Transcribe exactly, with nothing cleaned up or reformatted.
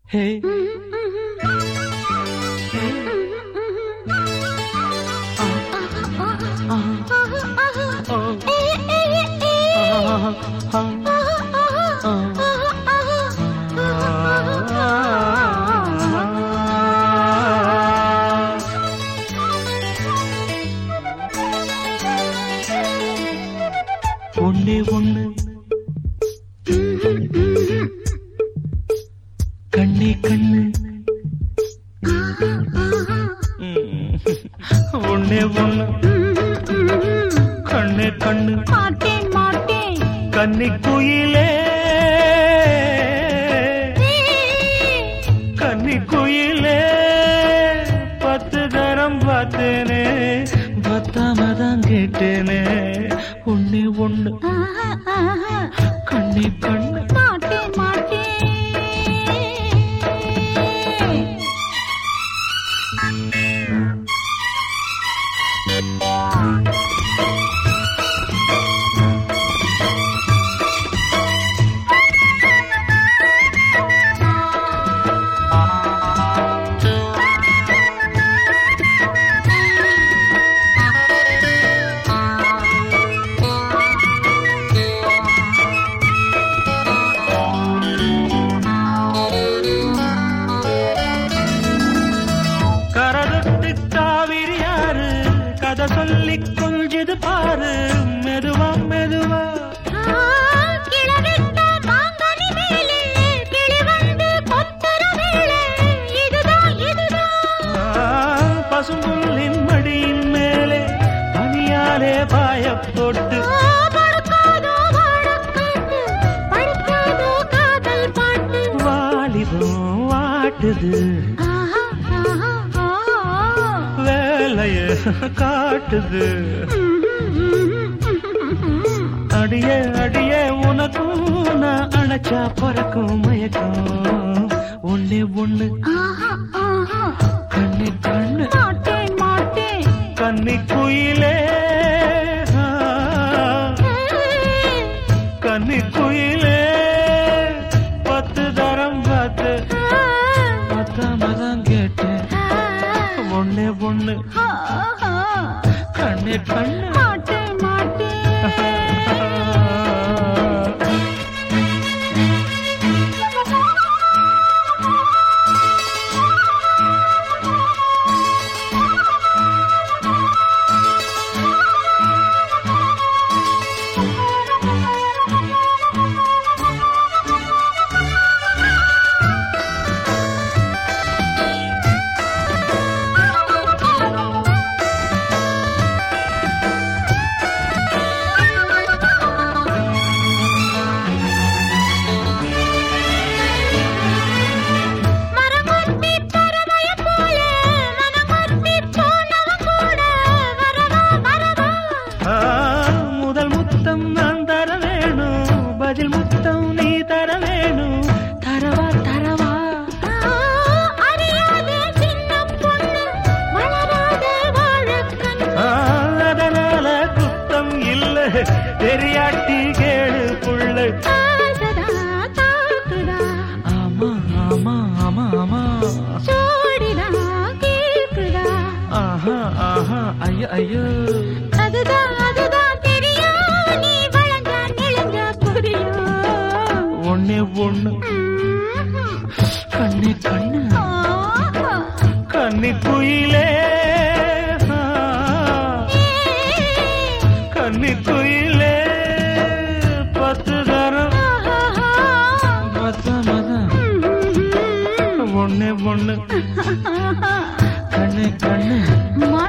Hey. ஒன்னே ஒண்ணு கண்ணே கண்ணு ஒன்னே ஒண்ணு கண்ணே கண்ணு மாட்டேன் மாட்டேன் கன்னி குயிலே கன்னி குயிலே பத்து தரம் பார்த்தேனே பத்தாமதான் கேட்டேனே ஒன்னே ஒண்ணு கண்ணே கண்ணு மாட்டேன் மாட்டேன் சொல்லி கொஞ்சது பாரு மெதுவா மெதுவா கிளவிட்ட மாங்கனி மேலே கிளி வந்து கொத்தர வேளை இதுதான் இதுதான் பசும்புல்லின் மடியின் மேலே பனியாலே பாய போட்டு படுக்காதோ வாழக்காட்டு படுக்காதோ காதல் பாட்டு வாலிபம் வாட்டுது வேலைய காட்டுது அடிய அடிய உனக்கும் நான் அணைச்சா பறக்கும் மயக்கம் ஒன்னே ஒண்ணு கண்ணே கண்ணு மாட்டேன் மாட்டேன் கன்னி குயிலே கன்னி குயிலே பத்து தரம் பார்த்து பத்தாமதான் கேட்டேன் ஒன்னே ஒண்ணு கண்ணே கண்ணு மாட்டேன் மாட்டேன் பதில் முத்தம் நீ தர வேணும் தரவா தரவா அறியாத சின்ன பொண்ணு வளராத வாழக்கண்ணு அதனால குத்தம் இல்ல தெரியாட்டி கேடு புள்ள ஆமா ஆமா ஆமா ஆமா சோடிடா கேக்குதா ஆஹா ஆஹா ஐயோ ஐயோ அதுதான் அதுதான் தெரியும் நீ வளர்ந்த நெழுங்க புரியும் ஒன்னே ஒண்ணு கண்ணே கண்ணு கன்னி குயிலே கன்னி குயிலே பத்து தரம் பத்தாமதான் ஒன்னே ஒண்ணு கண்ணே கண்ணு